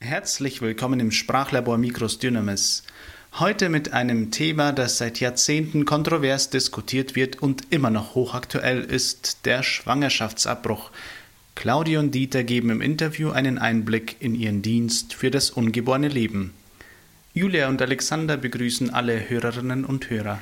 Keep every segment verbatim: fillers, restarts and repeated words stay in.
Herzlich willkommen im Sprachlabor Micros Dynamis. Heute mit einem Thema, das seit Jahrzehnten kontrovers diskutiert wird und immer noch hochaktuell ist, der Schwangerschaftsabbruch. Claudia und Dieter geben im Interview einen Einblick in ihren Dienst für das ungeborene Leben. Julia und Alexander begrüßen alle Hörerinnen und Hörer.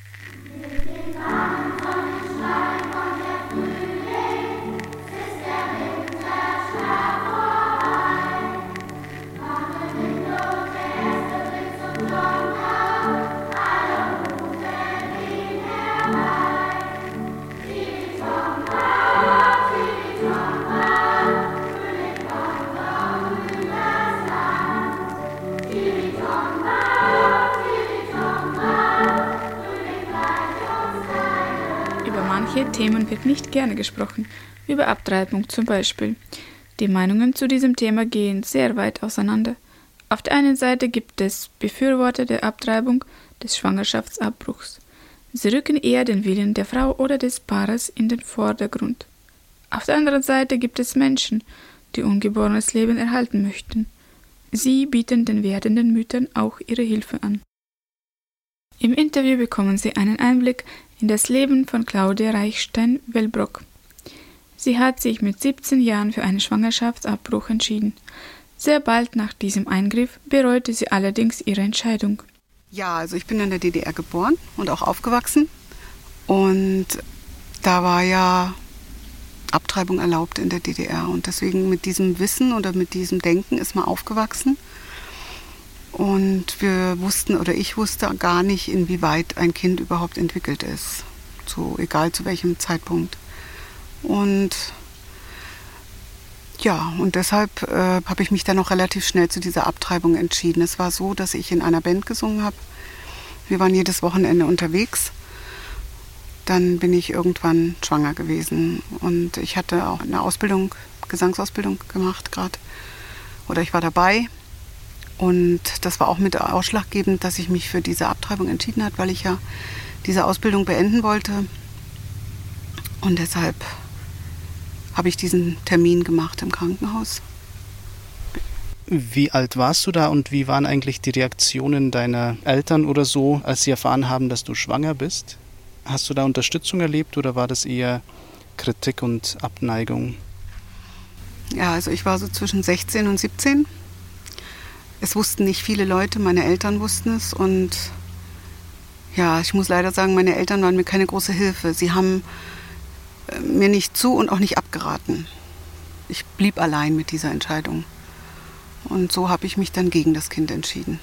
Über Themen wird nicht gerne gesprochen, über Abtreibung zum Beispiel. Die Meinungen zu diesem Thema gehen sehr weit auseinander. Auf der einen Seite gibt es Befürworter der Abtreibung, des Schwangerschaftsabbruchs. Sie rücken eher den Willen der Frau oder des Paares in den Vordergrund. Auf der anderen Seite gibt es Menschen, die ungeborenes Leben erhalten möchten. Sie bieten den werdenden Müttern auch ihre Hilfe an. Im Interview bekommen Sie einen Einblick in das Leben von Claudia Reichstein-Wellbrock. Sie hat sich mit siebzehn Jahren für einen Schwangerschaftsabbruch entschieden. Sehr bald nach diesem Eingriff bereute sie allerdings ihre Entscheidung. Ja, also ich bin in der D D R geboren und auch aufgewachsen. Und da war ja Abtreibung erlaubt in der D D R. Und deswegen mit diesem Wissen oder mit diesem Denken ist man aufgewachsen. Und wir wussten, oder ich wusste gar nicht, inwieweit ein Kind überhaupt entwickelt ist. So, egal zu welchem Zeitpunkt. Und ja, und deshalb äh, habe ich mich dann auch relativ schnell zu dieser Abtreibung entschieden. Es war so, dass ich in einer Band gesungen habe. Wir waren jedes Wochenende unterwegs. Dann bin ich irgendwann schwanger gewesen. Und ich hatte auch eine Ausbildung, Gesangsausbildung gemacht gerade. Oder ich war dabei. Und das war auch mit ausschlaggebend, dass ich mich für diese Abtreibung entschieden habe, weil ich ja diese Ausbildung beenden wollte. Und deshalb habe ich diesen Termin gemacht im Krankenhaus. Wie alt warst du da und wie waren eigentlich die Reaktionen deiner Eltern oder so, als sie erfahren haben, dass du schwanger bist? Hast du da Unterstützung erlebt oder war das eher Kritik und Abneigung? Ja, also ich war so zwischen sechzehn und siebzehn. Es wussten nicht viele Leute, meine Eltern wussten es und ja, ich muss leider sagen, meine Eltern waren mir keine große Hilfe. Sie haben mir nicht zu und auch nicht abgeraten. Ich blieb allein mit dieser Entscheidung und so habe ich mich dann gegen das Kind entschieden.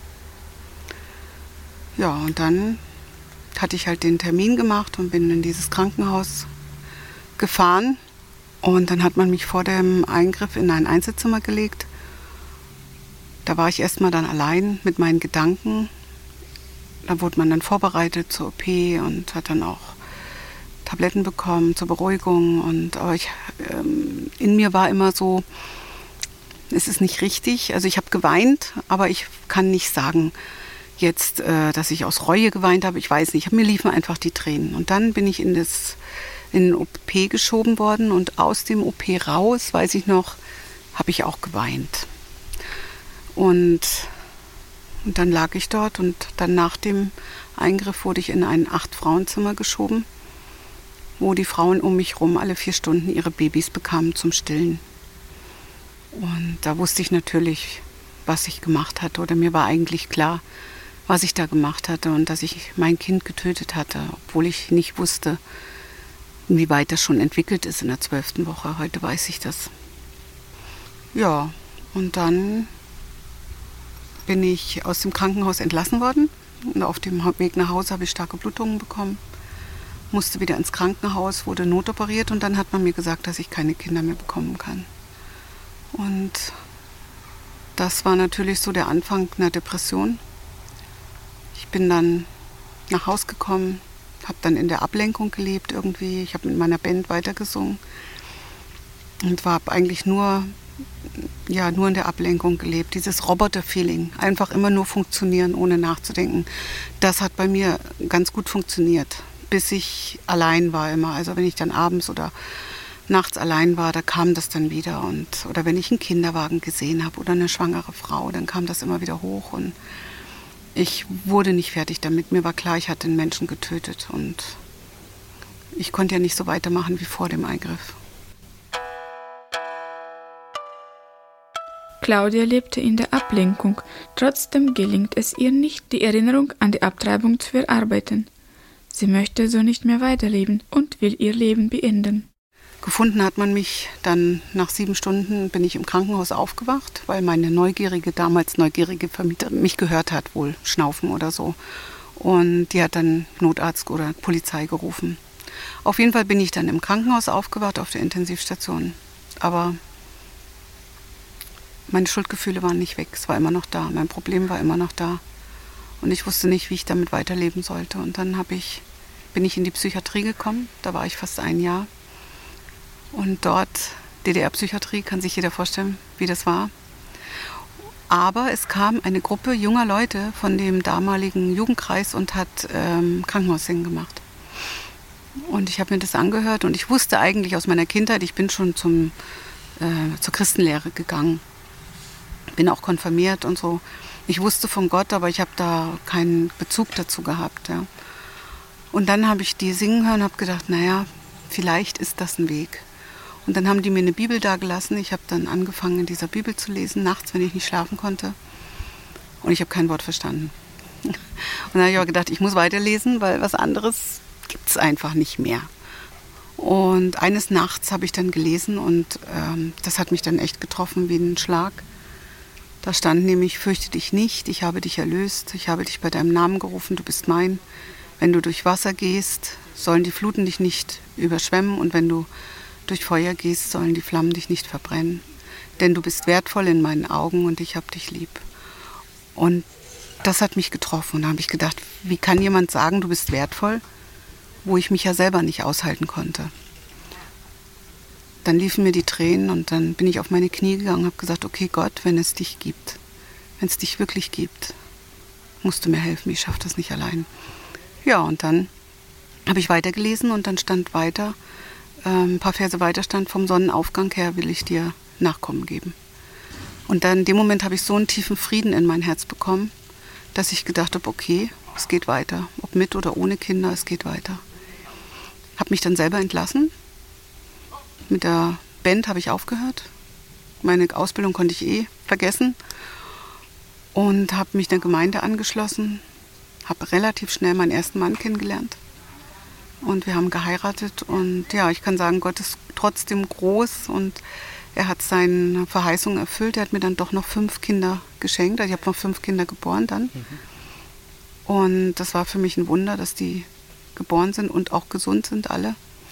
Ja, und dann hatte ich halt den Termin gemacht und bin in dieses Krankenhaus gefahren und dann hat man mich vor dem Eingriff in ein Einzelzimmer gelegt. Da war ich erstmal dann allein mit meinen Gedanken. Da wurde man dann vorbereitet zur O P und hat dann auch Tabletten bekommen zur Beruhigung. Und, aber ich, ähm, in mir war immer so, es ist nicht richtig. Also ich habe geweint, aber ich kann nicht sagen jetzt, äh, dass ich aus Reue geweint habe. Ich weiß nicht, mir liefen einfach die Tränen. Und dann bin ich in, das, in den O P geschoben worden und aus dem O P raus, weiß ich noch, habe ich auch geweint. Und, und dann lag ich dort und dann nach dem Eingriff wurde ich in ein Acht-Frauen-Zimmer geschoben, wo die Frauen um mich herum alle vier Stunden ihre Babys bekamen zum Stillen. Und da wusste ich natürlich, was ich gemacht hatte oder mir war eigentlich klar, was ich da gemacht hatte und dass ich mein Kind getötet hatte, obwohl ich nicht wusste, inwieweit das schon entwickelt ist in der zwölften Woche. Heute weiß ich das. Ja, und dann bin ich aus dem Krankenhaus entlassen worden. Und auf dem Weg nach Hause habe ich starke Blutungen bekommen. Musste wieder ins Krankenhaus, wurde notoperiert und dann hat man mir gesagt, dass ich keine Kinder mehr bekommen kann. Und das war natürlich so der Anfang einer Depression. Ich bin dann nach Hause gekommen, habe dann in der Ablenkung gelebt irgendwie. Ich habe mit meiner Band weitergesungen und war eigentlich nur ja, nur in der Ablenkung gelebt. Dieses Roboter-Feeling, einfach immer nur funktionieren, ohne nachzudenken. Das hat bei mir ganz gut funktioniert, bis ich allein war immer. Also wenn ich dann abends oder nachts allein war, da kam das dann wieder. Und, oder wenn ich einen Kinderwagen gesehen habe oder eine schwangere Frau, dann kam das immer wieder hoch. Und ich wurde nicht fertig damit. Mir war klar, ich hatte einen Menschen getötet. Und ich konnte ja nicht so weitermachen wie vor dem Eingriff. Claudia lebte in der Ablenkung. Trotzdem gelingt es ihr nicht, die Erinnerung an die Abtreibung zu verarbeiten. Sie möchte so nicht mehr weiterleben und will ihr Leben beenden. Gefunden hat man mich dann nach sieben Stunden, bin ich im Krankenhaus aufgewacht, weil meine neugierige, damals neugierige Vermieterin mich gehört hat, wohl schnaufen oder so. Und die hat dann Notarzt oder Polizei gerufen. Auf jeden Fall bin ich dann im Krankenhaus aufgewacht, auf der Intensivstation. Aber meine Schuldgefühle waren nicht weg, es war immer noch da, mein Problem war immer noch da. Und ich wusste nicht, wie ich damit weiterleben sollte. Und dann habe ich, bin ich in die Psychiatrie gekommen, da war ich fast ein Jahr. Und dort, D D R-Psychiatrie, kann sich jeder vorstellen, wie das war. Aber es kam eine Gruppe junger Leute von dem damaligen Jugendkreis und hat ähm, Krankenhaussingen gemacht. Und ich habe mir das angehört und ich wusste eigentlich aus meiner Kindheit, ich bin schon zum, äh, zur Christenlehre gegangen. Bin auch konfirmiert und so. Ich wusste von Gott, aber ich habe da keinen Bezug dazu gehabt. Ja. Und dann habe ich die singen hören und habe gedacht, naja, vielleicht ist das ein Weg. Und dann haben die mir eine Bibel dagelassen. Ich habe dann angefangen, in dieser Bibel zu lesen, nachts, wenn ich nicht schlafen konnte. Und ich habe kein Wort verstanden. Und dann habe ich aber gedacht, ich muss weiterlesen, weil was anderes gibt es einfach nicht mehr. Und eines Nachts habe ich dann gelesen und ähm, das hat mich dann echt getroffen wie ein Schlag. Da stand nämlich, fürchte dich nicht, ich habe dich erlöst, ich habe dich bei deinem Namen gerufen, du bist mein. Wenn du durch Wasser gehst, sollen die Fluten dich nicht überschwemmen und wenn du durch Feuer gehst, sollen die Flammen dich nicht verbrennen. Denn du bist wertvoll in meinen Augen und ich habe dich lieb. Und das hat mich getroffen. Und da habe ich gedacht, wie kann jemand sagen, du bist wertvoll, wo ich mich ja selber nicht aushalten konnte. Dann liefen mir die Tränen und dann bin ich auf meine Knie gegangen und habe gesagt, okay Gott, wenn es dich gibt, wenn es dich wirklich gibt, musst du mir helfen, ich schaffe das nicht allein. Ja, und dann habe ich weitergelesen und dann stand weiter, äh, ein paar Verse weiter stand, vom Sonnenaufgang her will ich dir Nachkommen geben. Und dann in dem Moment habe ich so einen tiefen Frieden in mein Herz bekommen, dass ich gedacht habe, okay, es geht weiter, ob mit oder ohne Kinder, es geht weiter. Habe mich dann selber entlassen. Mit der Band habe ich aufgehört. Meine Ausbildung konnte ich eh vergessen. Und habe mich der Gemeinde angeschlossen. Habe relativ schnell meinen ersten Mann kennengelernt. Und wir haben geheiratet. Und ja, ich kann sagen, Gott ist trotzdem groß. Und er hat seine Verheißung erfüllt. Er hat mir dann doch noch fünf Kinder geschenkt. Also ich habe noch fünf Kinder geboren dann. Mhm. Und das war für mich ein Wunder, dass die geboren sind und auch gesund sind alle.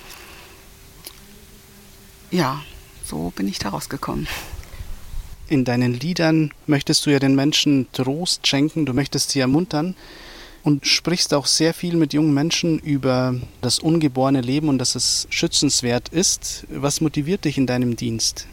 Ja, so bin ich da rausgekommen. In deinen Liedern möchtest du ja den Menschen Trost schenken, du möchtest sie ermuntern und sprichst auch sehr viel mit jungen Menschen über das ungeborene Leben und dass es schützenswert ist. Was motiviert dich in deinem Dienst?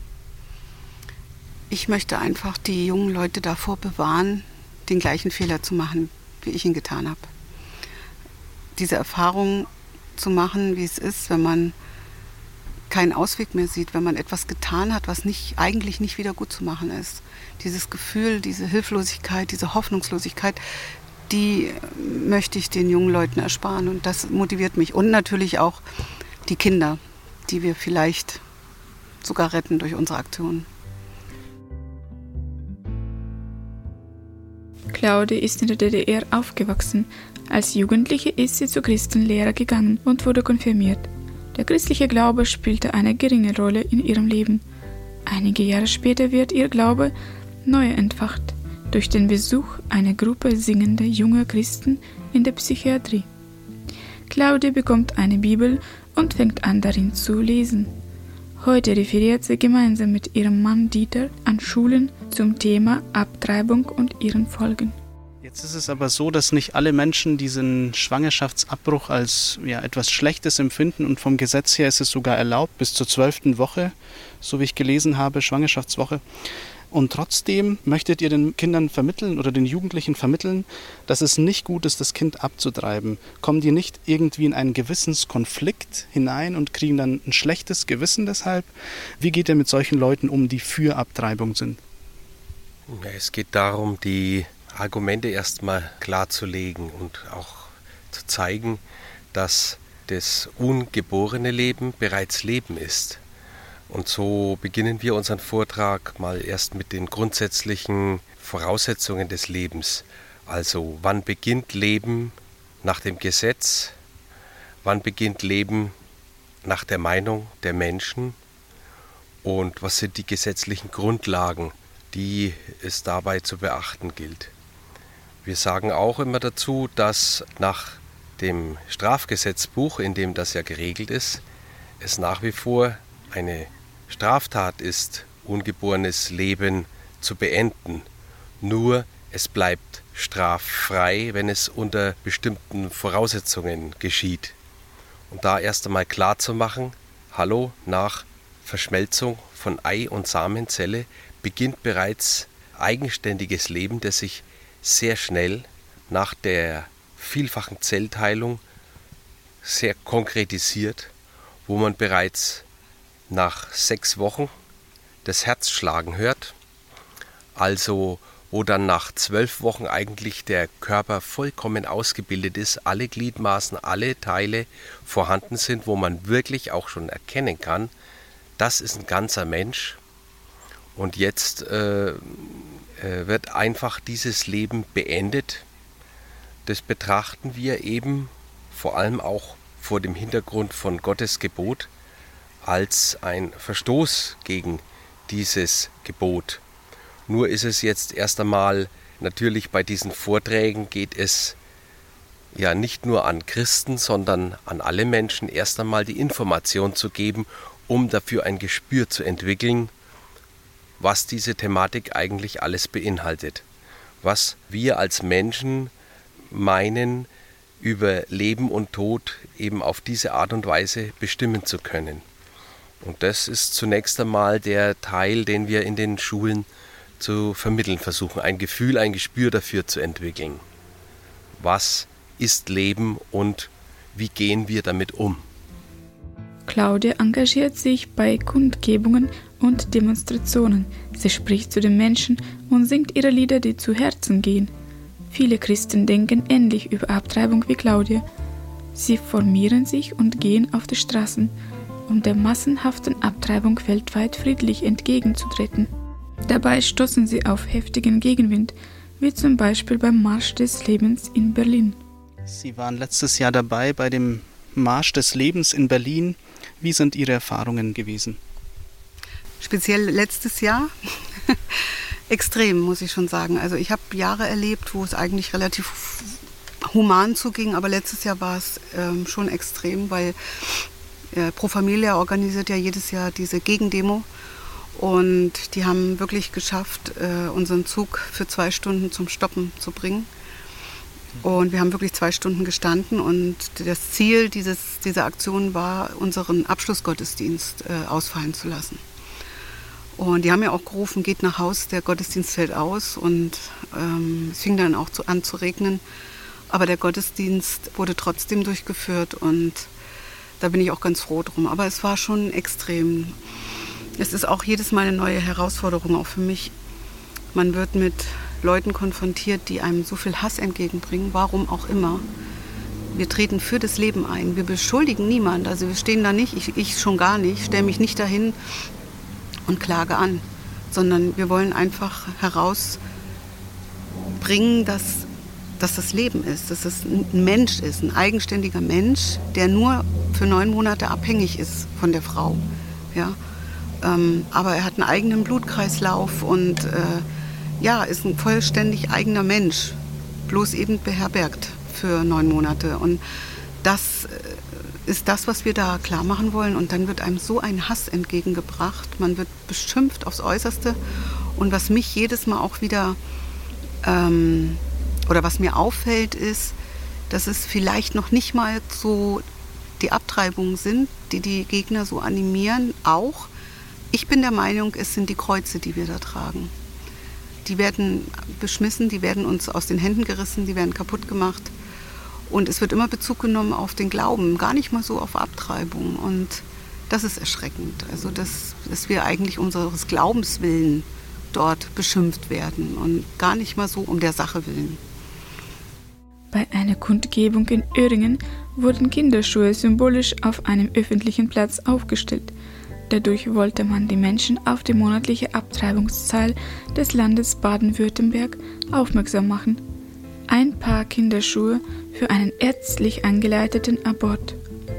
Ich möchte einfach die jungen Leute davor bewahren, den gleichen Fehler zu machen, wie ich ihn getan habe. Diese Erfahrung zu machen, wie es ist, wenn man keinen Ausweg mehr sieht, wenn man etwas getan hat, was nicht, eigentlich nicht wieder gut zu machen ist. Dieses Gefühl, diese Hilflosigkeit, diese Hoffnungslosigkeit, die möchte ich den jungen Leuten ersparen und das motiviert mich. Und natürlich auch die Kinder, die wir vielleicht sogar retten durch unsere Aktionen. Claudia ist in der D D R aufgewachsen. Als Jugendliche ist sie zur Christenlehre gegangen und wurde konfirmiert. Der christliche Glaube spielte eine geringe Rolle in ihrem Leben. Einige Jahre später wird ihr Glaube neu entfacht durch den Besuch einer Gruppe singender junger Christen in der Psychiatrie. Claudia bekommt eine Bibel und fängt an, darin zu lesen. Heute referiert sie gemeinsam mit ihrem Mann Dieter an Schulen zum Thema Abtreibung und ihren Folgen. Jetzt ist es aber so, dass nicht alle Menschen diesen Schwangerschaftsabbruch als ja, etwas Schlechtes empfinden und vom Gesetz her ist es sogar erlaubt, bis zur zwölften Woche so wie ich gelesen habe, Schwangerschaftswoche. Und trotzdem möchtet ihr den Kindern vermitteln oder den Jugendlichen vermitteln, dass es nicht gut ist, das Kind abzutreiben. Kommen die nicht irgendwie in einen Gewissenskonflikt hinein und kriegen dann ein schlechtes Gewissen deshalb? Wie geht ihr mit solchen Leuten um, die für Abtreibung sind? Ja, es geht darum, die Argumente erstmal klarzulegen und auch zu zeigen, dass das ungeborene Leben bereits Leben ist. Und so beginnen wir unseren Vortrag mal erst mit den grundsätzlichen Voraussetzungen des Lebens. Also wann beginnt Leben nach dem Gesetz? Wann beginnt Leben nach der Meinung der Menschen? Und was sind die gesetzlichen Grundlagen, die es dabei zu beachten gilt? Wir sagen auch immer dazu, dass nach dem Strafgesetzbuch, in dem das ja geregelt ist, es nach wie vor eine Straftat ist, ungeborenes Leben zu beenden. Nur es bleibt straffrei, wenn es unter bestimmten Voraussetzungen geschieht. Und da erst einmal klar zu machen, hallo, nach Verschmelzung von Ei- und Samenzelle beginnt bereits eigenständiges Leben, das sich sehr schnell nach der vielfachen Zellteilung sehr konkretisiert, wo man bereits nach sechs Wochen das Herz schlagen hört, also wo dann nach zwölf Wochen eigentlich der Körper vollkommen ausgebildet ist, alle Gliedmaßen, alle Teile vorhanden sind, wo man wirklich auch schon erkennen kann, das ist ein ganzer Mensch. Und jetzt äh, äh, wird einfach dieses Leben beendet. Das betrachten wir eben vor allem auch vor dem Hintergrund von Gottes Gebot als ein Verstoß gegen dieses Gebot. Nur ist es jetzt erst einmal, natürlich bei diesen Vorträgen geht es ja nicht nur an Christen, sondern an alle Menschen erst einmal die Information zu geben, um dafür ein Gespür zu entwickeln, was diese Thematik eigentlich alles beinhaltet. Was wir als Menschen meinen, über Leben und Tod eben auf diese Art und Weise bestimmen zu können. Und das ist zunächst einmal der Teil, den wir in den Schulen zu vermitteln versuchen, ein Gefühl, ein Gespür dafür zu entwickeln. Was ist Leben und wie gehen wir damit um? Claudia engagiert sich bei Kundgebungen und Demonstrationen. Sie spricht zu den Menschen und singt ihre Lieder, die zu Herzen gehen. Viele Christen denken ähnlich über Abtreibung wie Claudia. Sie formieren sich und gehen auf die Straßen, um der massenhaften Abtreibung weltweit friedlich entgegenzutreten. Dabei stoßen sie auf heftigen Gegenwind, wie zum Beispiel beim Marsch des Lebens in Berlin. Sie waren letztes Jahr dabei bei dem Marsch des Lebens in Berlin. Wie sind Ihre Erfahrungen gewesen? Speziell letztes Jahr? Extrem, muss ich schon sagen. Also ich habe Jahre erlebt, wo es eigentlich relativ human zuging, aber letztes Jahr war es ähm, schon extrem, weil äh, Pro Familia organisiert ja jedes Jahr diese Gegendemo und die haben wirklich geschafft, äh, unseren Zug für zwei Stunden zum Stoppen zu bringen. Und wir haben wirklich zwei Stunden gestanden und das Ziel dieses, dieser Aktion war, unseren Abschlussgottesdienst äh, ausfallen zu lassen. Und die haben ja auch gerufen, geht nach Haus, der Gottesdienst fällt aus. Und ähm, es fing dann auch zu, an zu regnen. Aber der Gottesdienst wurde trotzdem durchgeführt und da bin ich auch ganz froh drum. Aber es war schon extrem. Es ist auch jedes Mal eine neue Herausforderung, auch für mich. Man wird mit Leuten konfrontiert, die einem so viel Hass entgegenbringen, warum auch immer. Wir treten für das Leben ein. Wir beschuldigen niemanden. Also wir stehen da nicht, ich, ich schon gar nicht, stelle mich nicht dahin und klage an, sondern wir wollen einfach herausbringen, dass, dass das Leben ist, dass es ein Mensch ist, ein eigenständiger Mensch, der nur für neun Monate abhängig ist von der Frau. Ja? Ähm, aber er hat einen eigenen Blutkreislauf und äh, ja, ist ein vollständig eigener Mensch, bloß eben beherbergt für neun Monate. Und das ist das, was wir da klar machen wollen. Und dann wird einem so ein Hass entgegengebracht. Man wird beschimpft aufs Äußerste. Und was mich jedes Mal auch wieder, ähm, oder was mir auffällt, ist, dass es vielleicht noch nicht mal so die Abtreibungen sind, die die Gegner so animieren, auch Ich bin der Meinung, es sind die Kreuze, die wir da tragen. Die werden beschmissen, die werden uns aus den Händen gerissen, die werden kaputt gemacht. Und es wird immer Bezug genommen auf den Glauben, gar nicht mal so auf Abtreibung. Und das ist erschreckend. Also, dass, dass wir eigentlich unseres Glaubens willen dort beschimpft werden und gar nicht mal so um der Sache willen. Bei einer Kundgebung in Öhringen wurden Kinderschuhe symbolisch auf einem öffentlichen Platz aufgestellt. Dadurch wollte man die Menschen auf die monatliche Abtreibungszahl des Landes Baden-Württemberg aufmerksam machen. Ein Paar Kinderschuhe für einen ärztlich angeleiteten Abort.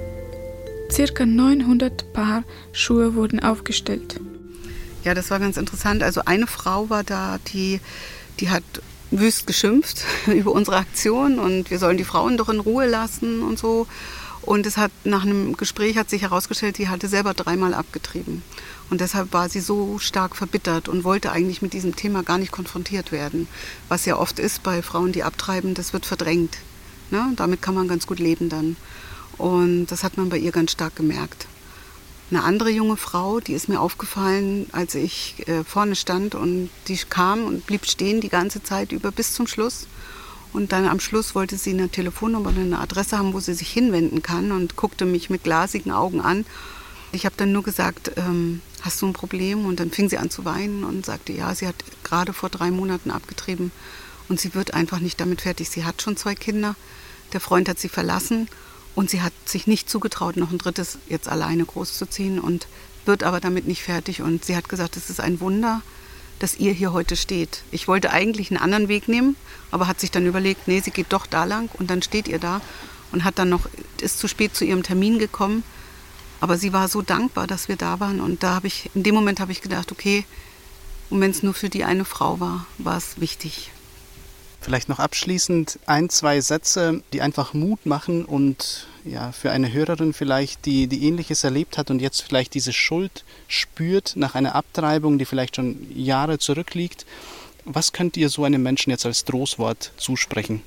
Circa neunhundert Paar Schuhe wurden aufgestellt. Ja, das war ganz interessant. Also eine Frau war da, die, die hat wüst geschimpft über unsere Aktion und wir sollen die Frauen doch in Ruhe lassen und so. Und es hat nach einem Gespräch hat sich herausgestellt, die hatte selber dreimal abgetrieben. Und deshalb war sie so stark verbittert und wollte eigentlich mit diesem Thema gar nicht konfrontiert werden. Was ja oft ist bei Frauen, die abtreiben, das wird verdrängt. Ne? Damit kann man ganz gut leben dann. Und das hat man bei ihr ganz stark gemerkt. Eine andere junge Frau, die ist mir aufgefallen, als ich äh, vorne stand und die kam und blieb stehen die ganze Zeit über bis zum Schluss. Und dann am Schluss wollte sie eine Telefonnummer oder eine Adresse haben, wo sie sich hinwenden kann und guckte mich mit glasigen Augen an. Ich habe dann nur gesagt, ähm, hast du ein Problem? Und dann fing sie an zu weinen und sagte, ja, sie hat gerade vor drei Monaten abgetrieben und sie wird einfach nicht damit fertig. Sie hat schon zwei Kinder, der Freund hat sie verlassen und sie hat sich nicht zugetraut, noch ein drittes jetzt alleine großzuziehen und wird aber damit nicht fertig. Und sie hat gesagt, es ist ein Wunder, dass ihr hier heute steht. Ich wollte eigentlich einen anderen Weg nehmen, aber hat sich dann überlegt, nee, sie geht doch da lang und dann steht ihr da und hat dann noch, ist zu spät zu ihrem Termin gekommen. Aber sie war so dankbar, dass wir da waren und da habe ich, in dem Moment habe ich gedacht, okay, und wenn es nur für die eine Frau war, war es wichtig. Vielleicht noch abschließend ein, zwei Sätze, die einfach Mut machen und ja, für eine Hörerin vielleicht, die, die Ähnliches erlebt hat und jetzt vielleicht diese Schuld spürt nach einer Abtreibung, die vielleicht schon Jahre zurückliegt. Was könnt ihr so einem Menschen jetzt als Trostwort zusprechen?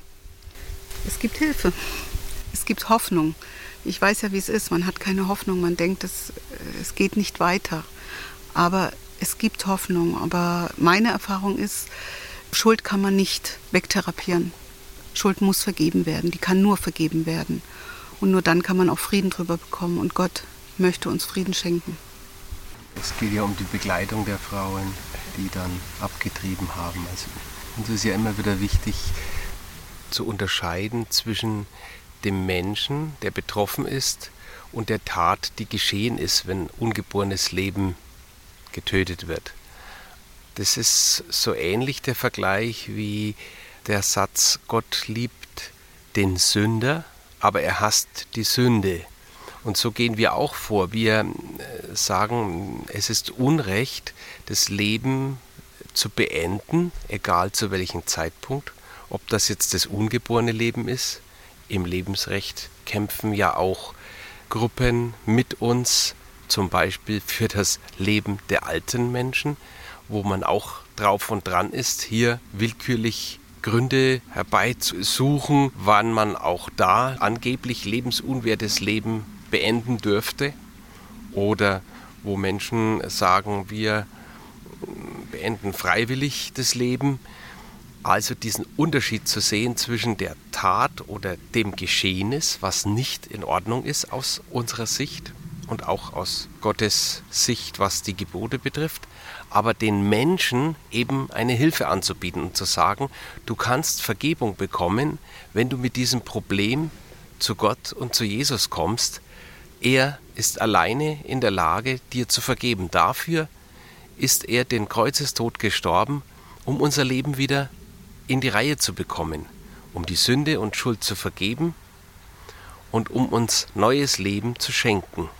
Es gibt Hilfe. Es gibt Hoffnung. Ich weiß ja, wie es ist. Man hat keine Hoffnung. Man denkt, es, es geht nicht weiter. Aber es gibt Hoffnung. Aber meine Erfahrung ist, Schuld kann man nicht wegtherapieren. Schuld muss vergeben werden. Die kann nur vergeben werden. Und nur dann kann man auch Frieden drüber bekommen. Und Gott möchte uns Frieden schenken. Es geht ja um die Begleitung der Frauen, die dann abgetrieben haben. Also uns ist ja immer wieder wichtig zu unterscheiden zwischen dem Menschen, der betroffen ist, und der Tat, die geschehen ist, wenn ungeborenes Leben getötet wird. Das ist so ähnlich der Vergleich wie der Satz, Gott liebt den Sünder, aber er hasst die Sünde. Und so gehen wir auch vor. Wir sagen, es ist Unrecht, das Leben zu beenden, egal zu welchem Zeitpunkt. Ob das jetzt das ungeborene Leben ist. Im Lebensrecht kämpfen ja auch Gruppen mit uns, zum Beispiel für das Leben der alten Menschen, wo man auch drauf und dran ist, hier willkürlich Gründe herbeizusuchen, wann man auch da angeblich lebensunwertes Leben beenden dürfte. Oder wo Menschen sagen, wir beenden freiwillig das Leben. Also diesen Unterschied zu sehen zwischen der Tat oder dem Geschehnis, was nicht in Ordnung ist aus unserer Sicht und auch aus Gottes Sicht, was die Gebote betrifft, aber den Menschen eben eine Hilfe anzubieten und zu sagen, du kannst Vergebung bekommen, wenn du mit diesem Problem zu Gott und zu Jesus kommst. Er ist alleine in der Lage, dir zu vergeben. Dafür ist er den Kreuzestod gestorben, um unser Leben wieder in die Reihe zu bekommen, um die Sünde und Schuld zu vergeben und um uns neues Leben zu schenken.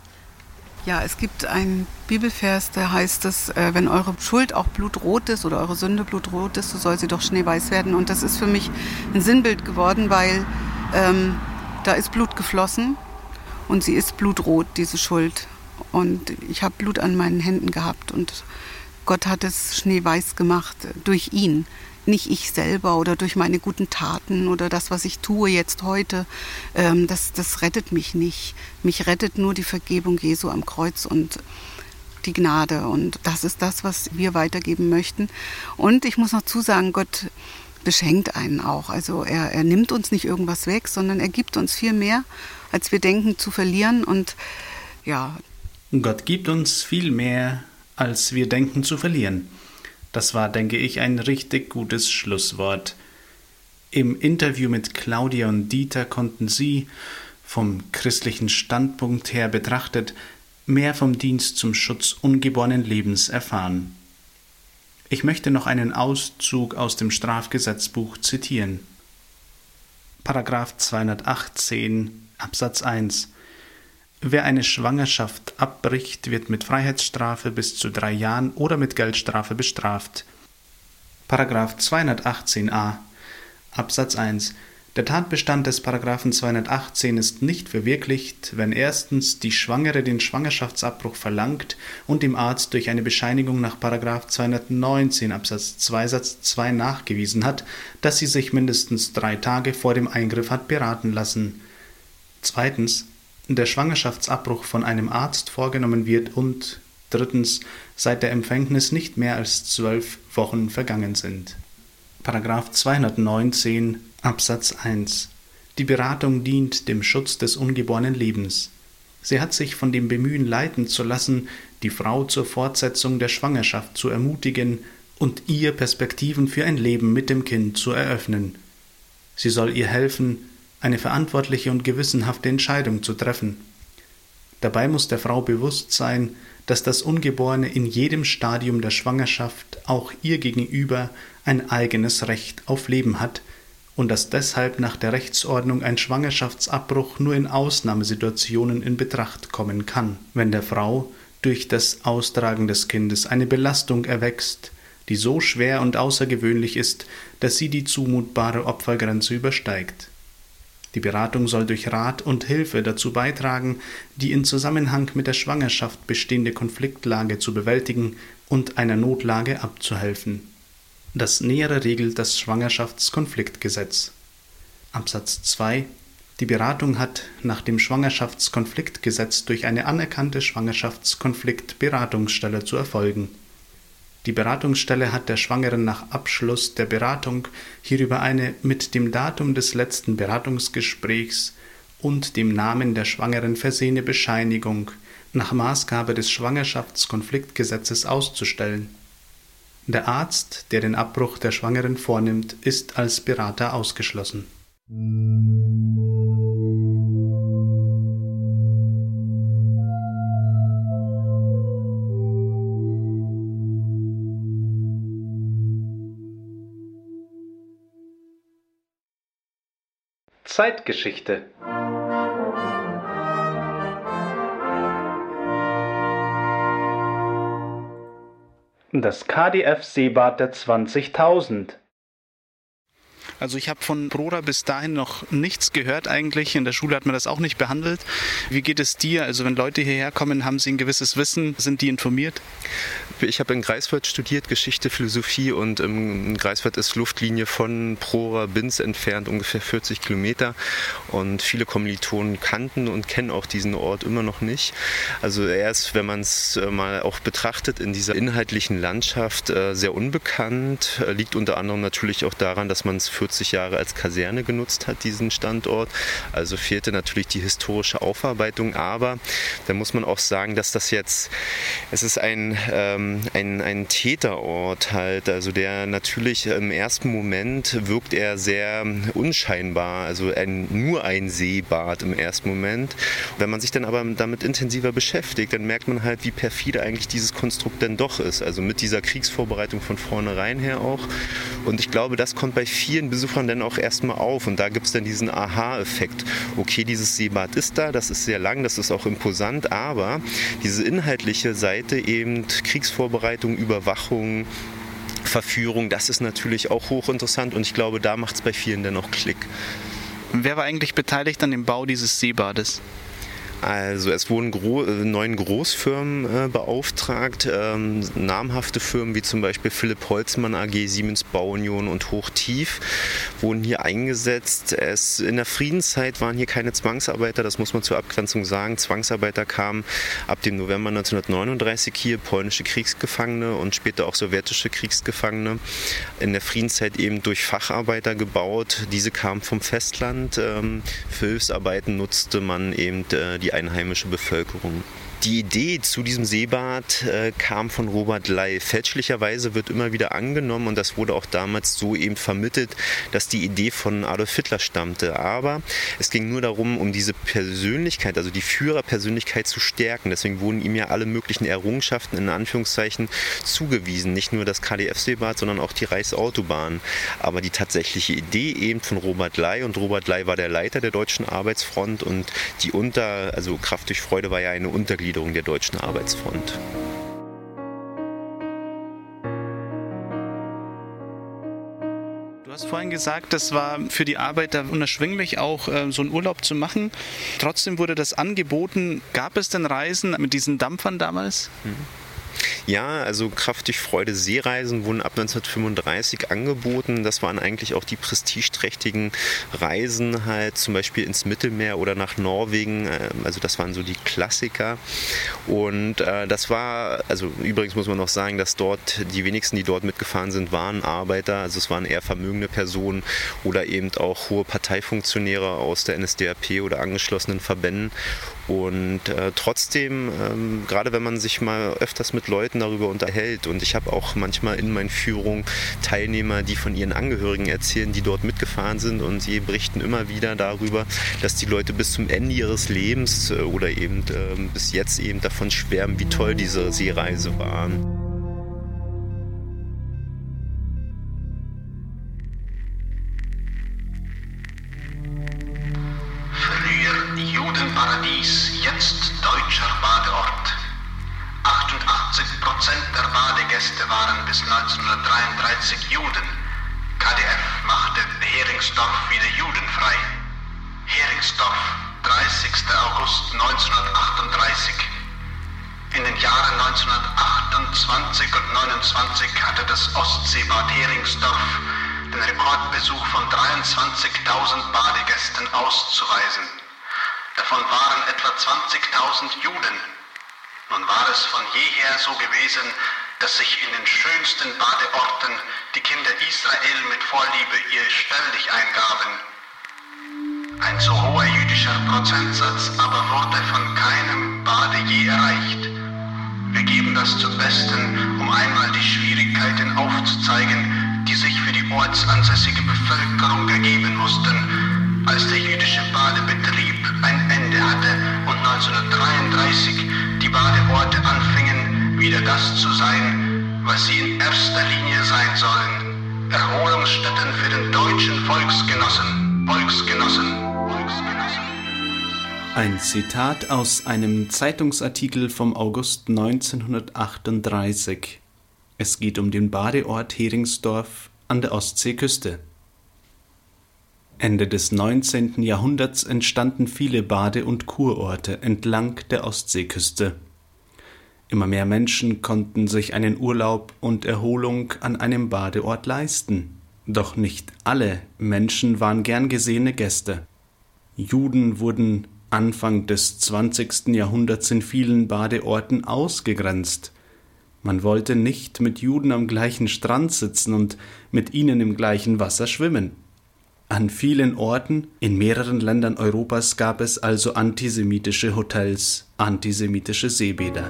Ja, es gibt einen Bibelvers, der heißt es, äh, wenn eure Schuld auch blutrot ist oder eure Sünde blutrot ist, so soll sie doch schneeweiß werden. Und das ist für mich ein Sinnbild geworden, weil ähm, da ist Blut geflossen und sie ist blutrot, diese Schuld. Und ich habe Blut an meinen Händen gehabt und Gott hat es schneeweiß gemacht durch ihn. Nicht ich selber oder durch meine guten Taten oder das, was ich tue jetzt heute, ähm, das, das rettet mich nicht. Mich rettet nur die Vergebung Jesu am Kreuz und die Gnade. Und das ist das, was wir weitergeben möchten. Und ich muss noch zusagen, Gott beschenkt einen auch. Also er, er nimmt uns nicht irgendwas weg, sondern er gibt uns viel mehr, als wir denken zu verlieren. Und ja. Gott gibt uns viel mehr, als wir denken zu verlieren. Das war, denke ich, ein richtig gutes Schlusswort. Im Interview mit Claudia und Dieter konnten Sie, vom christlichen Standpunkt her betrachtet, mehr vom Dienst zum Schutz ungeborenen Lebens erfahren. Ich möchte noch einen Auszug aus dem Strafgesetzbuch zitieren. Paragraph zweihundertachtzehn Absatz eins. Wer eine Schwangerschaft abbricht, wird mit Freiheitsstrafe bis zu drei Jahren oder mit Geldstrafe bestraft. Paragraph zweihundertachtzehn a Absatz eins. Der Tatbestand des Paragraphen zweihundertachtzehn ist nicht verwirklicht, wenn erstens die Schwangere den Schwangerschaftsabbruch verlangt und dem Arzt durch eine Bescheinigung nach Paragraph zweihundertneunzehn Absatz zwei Satz zwei nachgewiesen hat, dass sie sich mindestens drei Tage vor dem Eingriff hat beraten lassen. Zweitens, der Schwangerschaftsabbruch von einem Arzt vorgenommen wird und drittens, seit der Empfängnis nicht mehr als zwölf Wochen vergangen sind. Paragraph zweihundertneunzehn Absatz eins. Die Beratung dient dem Schutz des ungeborenen Lebens. Sie hat sich von dem Bemühen leiten zu lassen, die Frau zur Fortsetzung der Schwangerschaft zu ermutigen und ihr Perspektiven für ein Leben mit dem Kind zu eröffnen. Sie soll ihr helfen, eine verantwortliche und gewissenhafte Entscheidung zu treffen. Dabei muss der Frau bewusst sein, dass das Ungeborene in jedem Stadium der Schwangerschaft auch ihr gegenüber ein eigenes Recht auf Leben hat und dass deshalb nach der Rechtsordnung ein Schwangerschaftsabbruch nur in Ausnahmesituationen in Betracht kommen kann, wenn der Frau durch das Austragen des Kindes eine Belastung erwächst, die so schwer und außergewöhnlich ist, dass sie die zumutbare Opfergrenze übersteigt. Die Beratung soll durch Rat und Hilfe dazu beitragen, die in Zusammenhang mit der Schwangerschaft bestehende Konfliktlage zu bewältigen und einer Notlage abzuhelfen. Das Nähere regelt das Schwangerschaftskonfliktgesetz. Absatz zwei. Die Beratung hat nach dem Schwangerschaftskonfliktgesetz durch eine anerkannte Schwangerschaftskonfliktberatungsstelle zu erfolgen. Die Beratungsstelle hat der Schwangeren nach Abschluss der Beratung hierüber eine mit dem Datum des letzten Beratungsgesprächs und dem Namen der Schwangeren versehene Bescheinigung nach Maßgabe des Schwangerschaftskonfliktgesetzes auszustellen. Der Arzt, der den Abbruch der Schwangeren vornimmt, ist als Berater ausgeschlossen. Zeitgeschichte. Das K D F-Seebad der zwanzigtausend. Also ich habe von Prora bis dahin noch nichts gehört eigentlich. In der Schule hat man das auch nicht behandelt. Wie geht es dir? Also wenn Leute hierher kommen, haben sie ein gewisses Wissen? Sind die informiert? Ich habe in Greifswald studiert, Geschichte, Philosophie, und in Greifswald ist Luftlinie von Prora, Binz entfernt, ungefähr vierzig Kilometer. Und viele Kommilitonen kannten und kennen auch diesen Ort immer noch nicht. Also er ist, wenn man es mal auch betrachtet, in dieser inhaltlichen Landschaft sehr unbekannt. Liegt unter anderem natürlich auch daran, dass man es vierzig Jahre als Kaserne genutzt hat, diesen Standort. Also fehlte natürlich die historische Aufarbeitung. Aber da muss man auch sagen, dass das jetzt, es ist ein ähm, Ein, ein Täterort halt, also der natürlich im ersten Moment wirkt er sehr unscheinbar, also ein, nur ein Seebad im ersten Moment. Wenn man sich dann aber damit intensiver beschäftigt, dann merkt man halt, wie perfide eigentlich dieses Konstrukt denn doch ist, also mit dieser Kriegsvorbereitung von vornherein her auch. Und ich glaube, das kommt bei vielen Besuchern dann auch erstmal auf und da gibt es dann diesen Aha-Effekt. Okay, dieses Seebad ist da, das ist sehr lang, das ist auch imposant, aber diese inhaltliche Seite eben Kriegsvorbereitung, Vorbereitung, Überwachung, Verführung, das ist natürlich auch hochinteressant und ich glaube, da macht es bei vielen dann auch Klick. Wer war eigentlich beteiligt an dem Bau dieses Seebades? Also es wurden gro- neun Großfirmen äh, beauftragt, ähm, namhafte Firmen wie zum Beispiel Philipp Holzmann A G, Siemens Bauunion und Hochtief wurden hier eingesetzt. Es, in der Friedenszeit waren hier keine Zwangsarbeiter, das muss man zur Abgrenzung sagen. Zwangsarbeiter kamen ab dem November neunzehnhundertneununddreißig hier, polnische Kriegsgefangene und später auch sowjetische Kriegsgefangene. In der Friedenszeit eben durch Facharbeiter gebaut. Diese kamen vom Festland. Ähm, für Hilfsarbeiten nutzte man eben äh, die einheimische Bevölkerung. Die Idee zu diesem Seebad äh, kam von Robert Ley. Fälschlicherweise wird immer wieder angenommen, und das wurde auch damals so eben vermittelt, dass die Idee von Adolf Hitler stammte. Aber es ging nur darum, um diese Persönlichkeit, also die Führerpersönlichkeit zu stärken. Deswegen wurden ihm ja alle möglichen Errungenschaften in Anführungszeichen zugewiesen. Nicht nur das K D F-Seebad, sondern auch die Reichsautobahn. Aber die tatsächliche Idee eben von Robert Ley, und Robert Ley war der Leiter der Deutschen Arbeitsfront, und die Unter, also Kraft durch Freude war ja eine Untergliederung der Deutschen Arbeitsfront. Du hast vorhin gesagt, das war für die Arbeiter unerschwinglich, auch äh, so einen Urlaub zu machen. Trotzdem wurde das angeboten. Gab es denn Reisen mit diesen Dampfern damals? Mhm. Ja, also Kraft durch Freude Seereisen wurden ab neunzehnhundertfünfunddreißig angeboten. Das waren eigentlich auch die prestigeträchtigen Reisen, halt zum Beispiel ins Mittelmeer oder nach Norwegen. Also das waren so die Klassiker. Und äh, das war, also übrigens muss man noch sagen, dass dort die wenigsten, die dort mitgefahren sind, waren Arbeiter. Also es waren eher vermögende Personen oder eben auch hohe Parteifunktionäre aus der N S D A P oder angeschlossenen Verbänden. Und äh, trotzdem, ähm, gerade wenn man sich mal öfters mit Leuten darüber unterhält, und ich habe auch manchmal in meinen Führungen Teilnehmer, die von ihren Angehörigen erzählen, die dort mitgefahren sind, und sie berichten immer wieder darüber, dass die Leute bis zum Ende ihres Lebens äh, oder eben äh, bis jetzt eben davon schwärmen, wie toll diese Seereise war. Judenparadies, jetzt deutscher Badeort. achtundachtzig Prozent der Badegäste waren bis neunzehnhundertdreiunddreißig Juden. K D F machte Heringsdorf wieder judenfrei. Heringsdorf, dreißigster August neunzehnhundertachtunddreißig. In den Jahren neunzehnhundertachtundzwanzig und neunundzwanzig hatte das Ostseebad Heringsdorf den Rekordbesuch von dreiundzwanzigtausend Badegästen auszuweisen. Davon waren etwa zwanzigtausend Juden. Nun war es von jeher so gewesen, dass sich in den schönsten Badeorten die Kinder Israel mit Vorliebe ihr Stelldich eingaben. Ein so hoher jüdischer Prozentsatz aber wurde von keinem Bade je erreicht. Wir geben das zum Besten, um einmal die Schwierigkeiten aufzuzeigen, die sich für die ortsansässige Bevölkerung ergeben mussten, als der jüdische Badebetrieb ein Ende hatte und neunzehnhundertdreiunddreißig die Badeorte anfingen, wieder das zu sein, was sie in erster Linie sein sollen: Erholungsstätten für den deutschen Volksgenossen, Volksgenossen, Volksgenossen. Ein Zitat aus einem Zeitungsartikel vom August neunzehnhundertachtunddreißig. Es geht um den Badeort Heringsdorf an der Ostseeküste. Ende des neunzehnten Jahrhunderts entstanden viele Bade- und Kurorte entlang der Ostseeküste. Immer mehr Menschen konnten sich einen Urlaub und Erholung an einem Badeort leisten. Doch nicht alle Menschen waren gern gesehene Gäste. Juden wurden Anfang des zwanzigsten Jahrhunderts in vielen Badeorten ausgegrenzt. Man wollte nicht mit Juden am gleichen Strand sitzen und mit ihnen im gleichen Wasser schwimmen. An vielen Orten in mehreren Ländern Europas gab es also antisemitische Hotels, antisemitische Seebäder.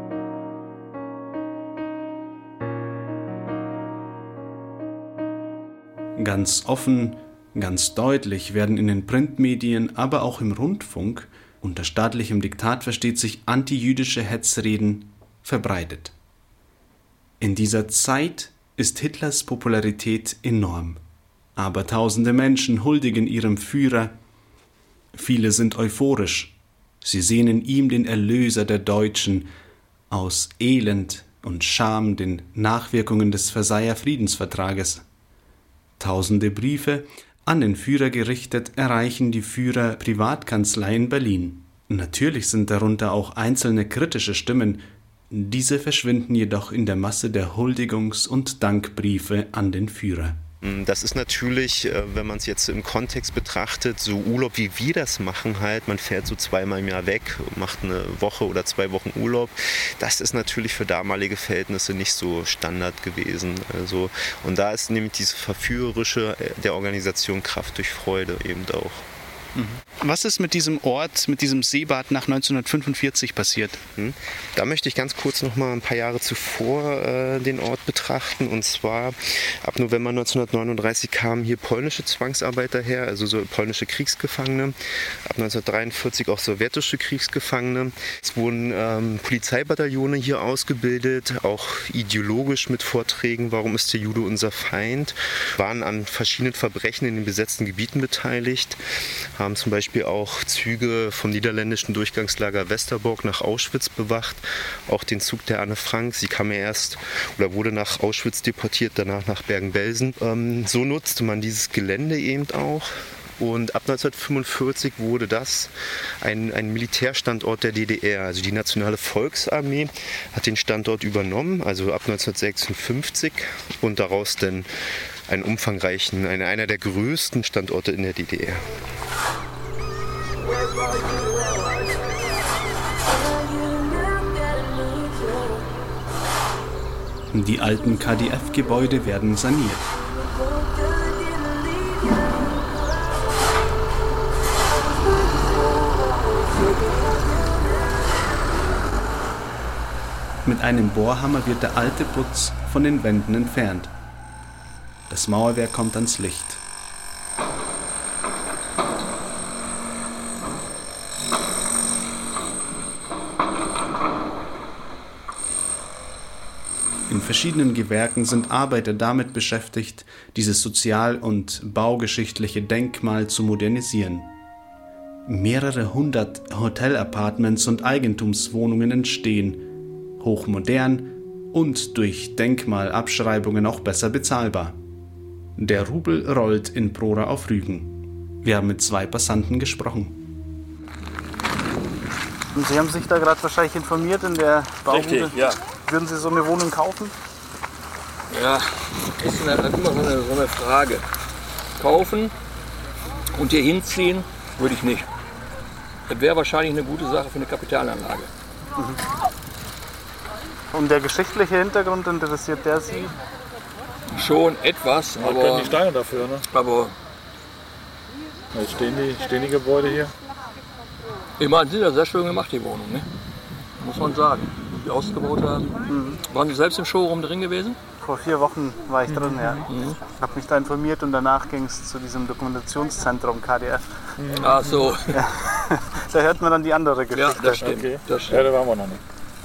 Ganz offen, ganz deutlich werden in den Printmedien, aber auch im Rundfunk, unter staatlichem Diktat versteht sich, antijüdische Hetzreden verbreitet. In dieser Zeit ist Hitlers Popularität enorm. Aber tausende Menschen huldigen ihrem Führer. Viele sind euphorisch. Sie sehnen ihm, den Erlöser der Deutschen, aus Elend und Scham, den Nachwirkungen des Versailler Friedensvertrages. Tausende Briefe, an den Führer gerichtet, erreichen die Führer-Privatkanzlei in Berlin. Natürlich sind darunter auch einzelne kritische Stimmen, diese verschwinden jedoch in der Masse der Huldigungs- und Dankbriefe an den Führer. Das ist natürlich, wenn man es jetzt im Kontext betrachtet, so Urlaub wie wir das machen halt. Man fährt so zweimal im Jahr weg, macht eine Woche oder zwei Wochen Urlaub. Das ist natürlich für damalige Verhältnisse nicht so Standard gewesen. Also, und da ist nämlich diese verführerische der Organisation Kraft durch Freude eben auch. Was ist mit diesem Ort, mit diesem Seebad nach neunzehnhundertfünfundvierzig passiert? Da möchte ich ganz kurz noch mal ein paar Jahre zuvor äh, den Ort betrachten. Und zwar ab November neunzehnhundertneununddreißig kamen hier polnische Zwangsarbeiter her, also so polnische Kriegsgefangene. Ab neunzehnhundertdreiundvierzig auch sowjetische Kriegsgefangene. Es wurden ähm, Polizeibataillone hier ausgebildet, auch ideologisch mit Vorträgen, warum ist der Jude unser Feind, waren an verschiedenen Verbrechen in den besetzten Gebieten beteiligt, haben zum Beispiel auch Züge vom niederländischen Durchgangslager Westerbork nach Auschwitz bewacht, auch den Zug der Anne Frank. Sie kam ja erst oder wurde nach Auschwitz deportiert, danach nach Bergen-Belsen. Ähm, so nutzte man dieses Gelände eben auch. Und ab neunzehnhundertfünfundvierzig wurde das ein, ein Militärstandort der D D R. Also die Nationale Volksarmee hat den Standort übernommen, also ab neunzehnhundertsechsundfünfzig, und daraus dann einen umfangreichen, eine, einer der größten Standorte in der D D R. Die alten K D F-Gebäude werden saniert. Mit einem Bohrhammer wird der alte Putz von den Wänden entfernt. Das Mauerwerk kommt ans Licht. In verschiedenen Gewerken sind Arbeiter damit beschäftigt, dieses sozial- und baugeschichtliche Denkmal zu modernisieren. Mehrere hundert Hotelapartments und Eigentumswohnungen entstehen, hochmodern und durch Denkmalabschreibungen auch besser bezahlbar. Der Rubel rollt in Prora auf Rügen. Wir haben mit zwei Passanten gesprochen. Und Sie haben sich da gerade wahrscheinlich informiert in der Baubude. Richtig, ja. Würden Sie so eine Wohnung kaufen? Ja, das ist eine, immer so eine, so eine Frage. Kaufen und hier hinziehen würde ich nicht. Das wäre wahrscheinlich eine gute Sache für eine Kapitalanlage. Mhm. Und der geschichtliche Hintergrund, interessiert der Sie? Schon etwas, Man aber... können die Steine dafür, ne? Aber... Jetzt stehen die, stehen die Gebäude hier. Ich meine, sind ja sehr schön gemacht, die Wohnung, ne? Muss man sagen. Die ausgebaut haben. Mhm. Waren Sie selbst im Showroom drin gewesen? Vor vier Wochen war ich drin, ja. Mhm. Ich habe mich da informiert und danach ging es zu diesem Dokumentationszentrum K D F. Mhm. Ach so. Ja. Da hört man dann die andere Geschichte. Ja, das stimmt. Okay. Das stimmt. Ja, da waren wir noch nicht.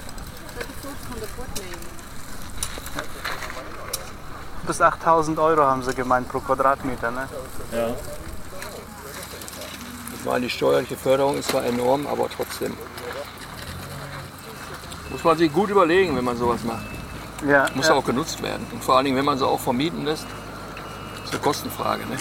Bis achttausend Euro haben sie gemeint pro Quadratmeter, ne? Ja. Ich meine, die steuerliche Förderung ist zwar enorm, aber trotzdem. Muss man sich gut überlegen, wenn man sowas macht. Ja, Muss ja. auch genutzt werden. Und vor allen Dingen, wenn man sie auch vermieten lässt, ist eine Kostenfrage. Ne?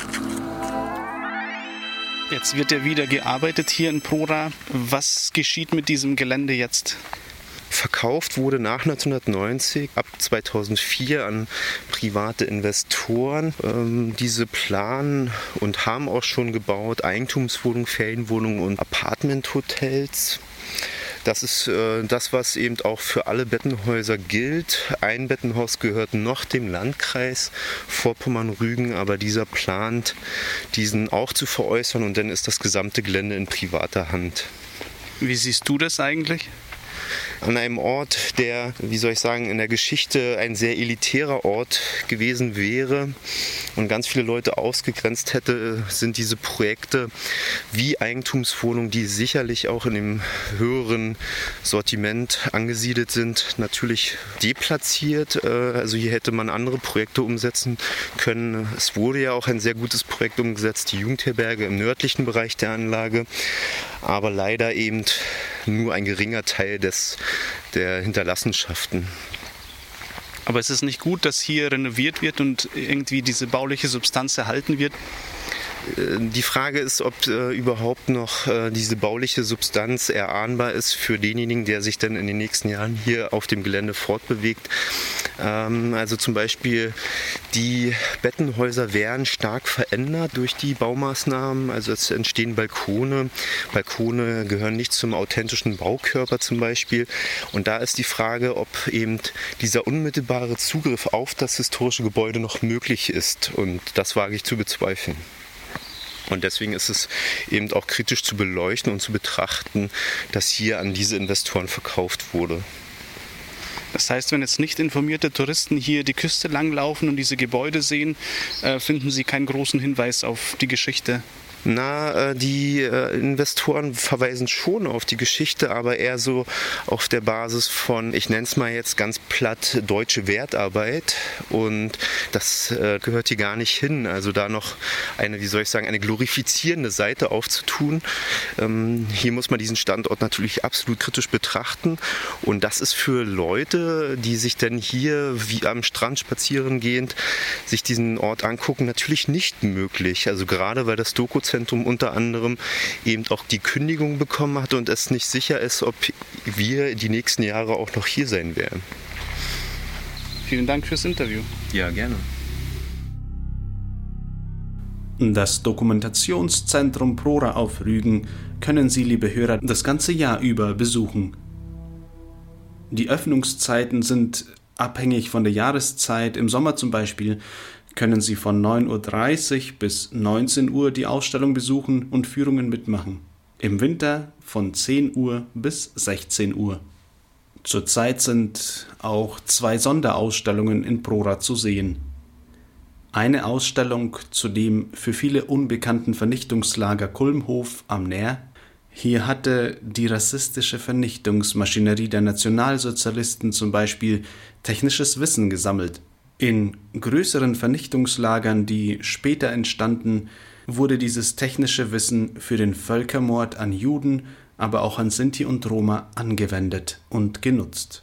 Jetzt wird ja wieder gearbeitet hier in Prora. Was geschieht mit diesem Gelände jetzt? Verkauft wurde nach neunzehnhundertneunzig, ab zweitausendvier an private Investoren. Ähm, diese planen und haben auch schon gebaut Eigentumswohnungen, Ferienwohnungen und Apartmenthotels. Das ist äh, das, was eben auch für alle Bettenhäuser gilt. Ein Bettenhaus gehört noch dem Landkreis Vorpommern-Rügen, aber dieser plant, diesen auch zu veräußern, und dann ist das gesamte Gelände in privater Hand. Wie siehst du das eigentlich? An einem Ort, der, wie soll ich sagen, in der Geschichte ein sehr elitärer Ort gewesen wäre und ganz viele Leute ausgegrenzt hätte, sind diese Projekte wie Eigentumswohnungen, die sicherlich auch in dem höheren Sortiment angesiedelt sind, natürlich deplatziert. Also hier hätte man andere Projekte umsetzen können. Es wurde ja auch ein sehr gutes Projekt umgesetzt, die Jugendherberge im nördlichen Bereich der Anlage, aber leider eben nur ein geringer Teil des, der Hinterlassenschaften. Aber es ist nicht gut, dass hier renoviert wird und irgendwie diese bauliche Substanz erhalten wird? Die Frage ist, ob äh, überhaupt noch äh, diese bauliche Substanz erahnbar ist für denjenigen, der sich dann in den nächsten Jahren hier auf dem Gelände fortbewegt. Ähm, also zum Beispiel die Bettenhäuser werden stark verändert durch die Baumaßnahmen. Also es entstehen Balkone. Balkone gehören nicht zum authentischen Baukörper zum Beispiel. Und da ist die Frage, ob eben dieser unmittelbare Zugriff auf das historische Gebäude noch möglich ist. Und das wage ich zu bezweifeln. Und deswegen ist es eben auch kritisch zu beleuchten und zu betrachten, dass hier an diese Investoren verkauft wurde. Das heißt, wenn jetzt nicht informierte Touristen hier die Küste langlaufen und diese Gebäude sehen, äh, finden sie keinen großen Hinweis auf die Geschichte? Na, die Investoren verweisen schon auf die Geschichte, aber eher so auf der Basis von, ich nenne es mal jetzt ganz platt, deutsche Wertarbeit. Und das gehört hier gar nicht hin. Also da noch eine, wie soll ich sagen, eine glorifizierende Seite aufzutun. Hier muss man diesen Standort natürlich absolut kritisch betrachten. Und das ist für Leute, die sich dann hier wie am Strand spazieren gehend, sich diesen Ort angucken, natürlich nicht möglich. Also gerade weil das Doku-Zentrum unter anderem eben auch die Kündigung bekommen hat und es nicht sicher ist, ob wir die nächsten Jahre auch noch hier sein werden. Vielen Dank fürs Interview. Ja, gerne. Das Dokumentationszentrum Prora auf Rügen können Sie, liebe Hörer, das ganze Jahr über besuchen. Die Öffnungszeiten sind abhängig von der Jahreszeit. Im Sommer zum Beispiel können Sie von neun Uhr dreißig bis neunzehn Uhr die Ausstellung besuchen und Führungen mitmachen. Im Winter von zehn Uhr bis sechzehn Uhr. Zurzeit sind auch zwei Sonderausstellungen in Prora zu sehen. Eine Ausstellung zu dem für viele unbekannten Vernichtungslager Kulmhof am Neer. Hier hatte die rassistische Vernichtungsmaschinerie der Nationalsozialisten zum Beispiel technisches Wissen gesammelt. In größeren Vernichtungslagern, die später entstanden, wurde dieses technische Wissen für den Völkermord an Juden, aber auch an Sinti und Roma angewendet und genutzt.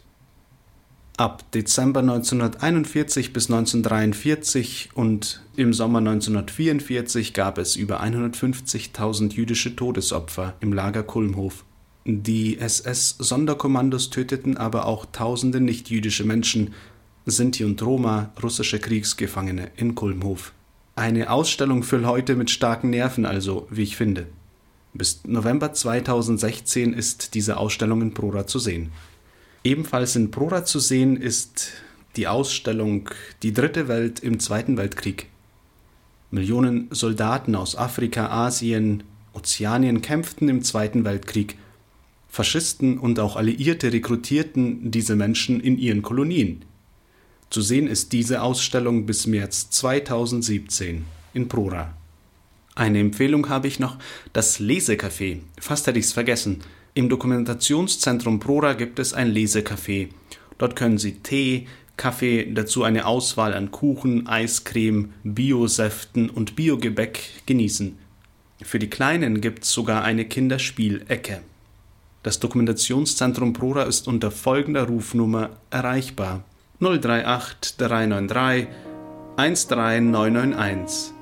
Ab Dezember neunzehnhunderteinundvierzig bis neunzehnhundertdreiundvierzig und im Sommer neunzehnhundertvierundvierzig gab es über hundertfünfzigtausend jüdische Todesopfer im Lager Kulmhof. Die S S-Sonderkommandos töteten aber auch tausende nichtjüdische Menschen, Sinti und Roma, russische Kriegsgefangene in Kulmhof. Eine Ausstellung für Leute mit starken Nerven also, wie ich finde. Bis November zweitausendsechzehn ist diese Ausstellung in Prora zu sehen. Ebenfalls in Prora zu sehen ist die Ausstellung Die dritte Welt im Zweiten Weltkrieg. Millionen Soldaten aus Afrika, Asien, Ozeanien kämpften im Zweiten Weltkrieg. Faschisten und auch Alliierte rekrutierten diese Menschen in ihren Kolonien. Zu sehen ist diese Ausstellung bis März zweitausendsiebzehn in Prora. Eine Empfehlung habe ich noch, das Lesecafé. Fast hätte ich es vergessen. Im Dokumentationszentrum Prora gibt es ein Lesecafé. Dort können Sie Tee, Kaffee, dazu eine Auswahl an Kuchen, Eiscreme, Biosäften und Biogebäck genießen. Für die Kleinen gibt es sogar eine Kinderspielecke. Das Dokumentationszentrum Prora ist unter folgender Rufnummer erreichbar: null drei acht drei neun drei eins drei neun neun eins.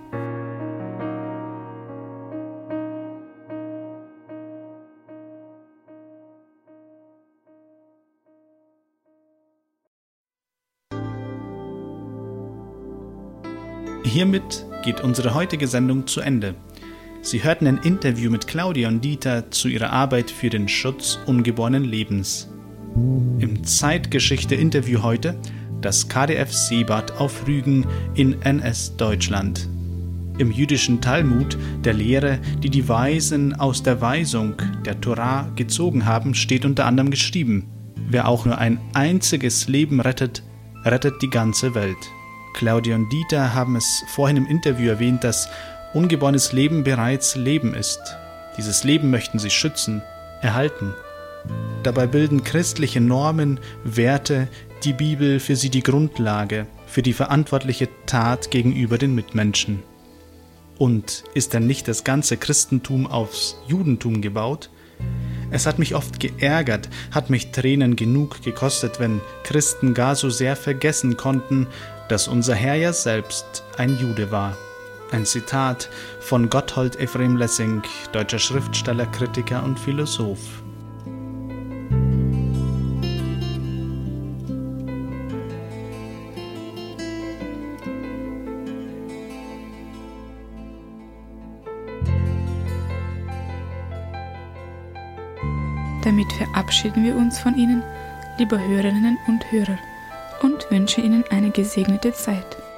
Hiermit geht unsere heutige Sendung zu Ende. Sie hörten ein Interview mit Claudia und Dieter zu ihrer Arbeit für den Schutz ungeborenen Lebens. Im Zeitgeschichte-Interview heute das K D F Seebad auf Rügen in N S-Deutschland. Im jüdischen Talmud, der Lehre, die die Weisen aus der Weisung der Torah gezogen haben, steht unter anderem geschrieben: Wer auch nur ein einziges Leben rettet, rettet die ganze Welt. Claudia und Dieter haben es vorhin im Interview erwähnt, dass ungeborenes Leben bereits Leben ist. Dieses Leben möchten sie schützen, erhalten. Dabei bilden christliche Normen, Werte, die Bibel für sie die Grundlage für die verantwortliche Tat gegenüber den Mitmenschen. Und ist denn nicht das ganze Christentum aufs Judentum gebaut? Es hat mich oft geärgert, hat mich Tränen genug gekostet, wenn Christen gar so sehr vergessen konnten, dass unser Herr ja selbst ein Jude war. Ein Zitat von Gotthold Ephraim Lessing, deutscher Schriftsteller, Kritiker und Philosoph. Damit verabschieden wir uns von Ihnen, liebe Hörerinnen und Hörer, und wünschen Ihnen eine gesegnete Zeit.